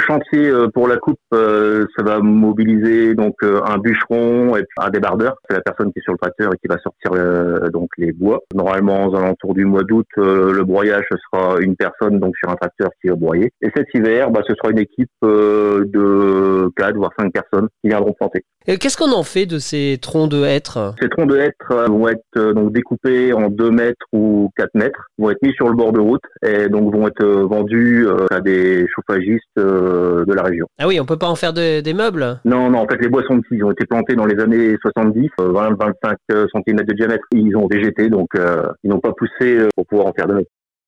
chantier pour la coupe, ça va mobiliser donc un bûcheron et un débardeur. C'est la personne qui est sur le tracteur et qui va sortir donc les bois. Normalement, aux alentours du mois d'août, le broyage ce sera une personne donc sur un tracteur qui va broyer. Et cet hiver, ce sera une équipe de 4 voire 5 personnes qui viendront planter. Et qu'est-ce qu'on en fait de ces troncs de hêtre ? Ces troncs de hêtre vont être donc découpés en 2 mètres ou 4 mètres, vont être mis sur le bord de route et donc vont être vendus à des chauffagistes de la région. Ah oui, on peut pas en faire des meubles ? Non, en fait les bois sont petits, ils ont été plantés dans les années 70, 20-25 cm de diamètre. Ils ont végété, donc ils n'ont pas poussé pour pouvoir en faire de meubles.